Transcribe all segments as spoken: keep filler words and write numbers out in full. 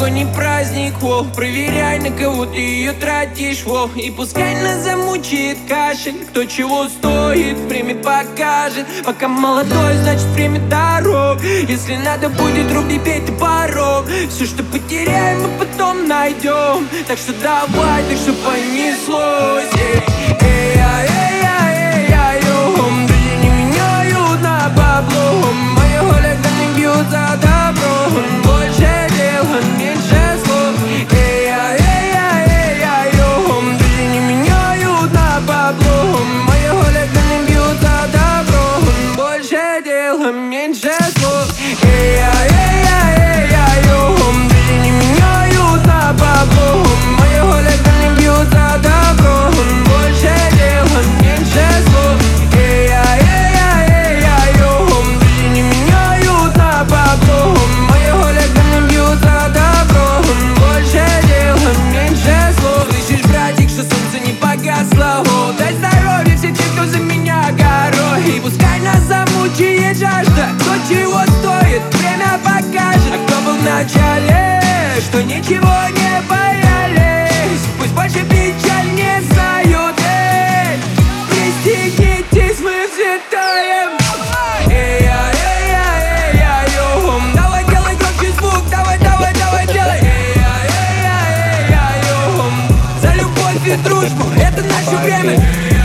не праздник, во. Проверяй, на кого ты ее тратишь, во. И пускай нас замучает кашель, кто чего стоит, время покажет. Пока молодой, значит время дорог. Если надо будет, руби, бей ты порог. Все, что потеряем, мы потом найдем. Так что давай, так что понеслось. Эй, эй, эй, эй, эй, эй, друзья не меняют на бабло. Мои хулиганы бьют за добро. Больше дела, меньше слов. Эй, эй, эй, эй, эй, друзья не меняют на бабло. Мои хулиганы бьют за добро. Больше дела, меньше слов. Эй, эй, эй, эй, друзья не меняют на бабло. Мои хулиганы бьют за добро. Больше дела, меньше слов. Эй, эй, эй, эй, друзья не меняют на бабло. Мои хулиганы бьют за добро. Больше дела, меньше слов. Слышишь, братик, что солнце не погасло? О, дай здоровья все те, кто за меня горой. И пускай нас замучает жажда, кто чего стоит, время покажет. А кто был в начале, что ничего не боялись, пусть больше печаль не знают. Эй, пристегнитесь, мы взлетаем. Эй, эй, эй, эй, эй, давай делай громче звук, давай, давай, давай делай. Эй, эй, эй, эй, за любовь и дружбу, это наше время.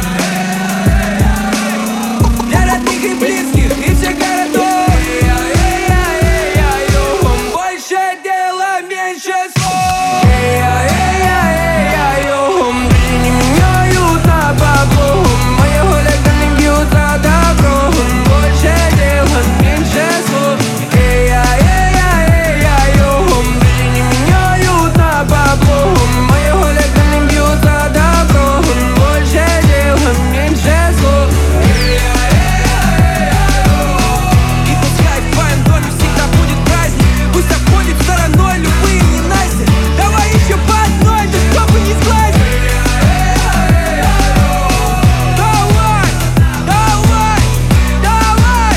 Для родных и близких и всех городов. Больше дела, меньше слов. Эй, эй, эй, эй, друзья не меняют на бабло. Мои хулиганы бьют за добро. Больше дела, меньше слов. Эй, эй, эй, эй, друзья не меняют на бабло. Мои хулиганы бьют за добро. Больше дела, меньше слов. Эй, эй, эй, и пускай в твоем доме всегда будет праздник. Пусть обходит стороной любые ненасти. Давай еще по одной, да чтобы не сглазить. Давай, давай, давай,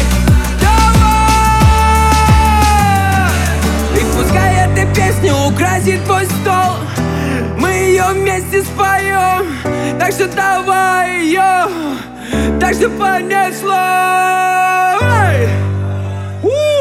давай. И пускай эта песня украсит твой стол, мы ее вместе споем. Так что давай ее, так что понеслось. Эй! У!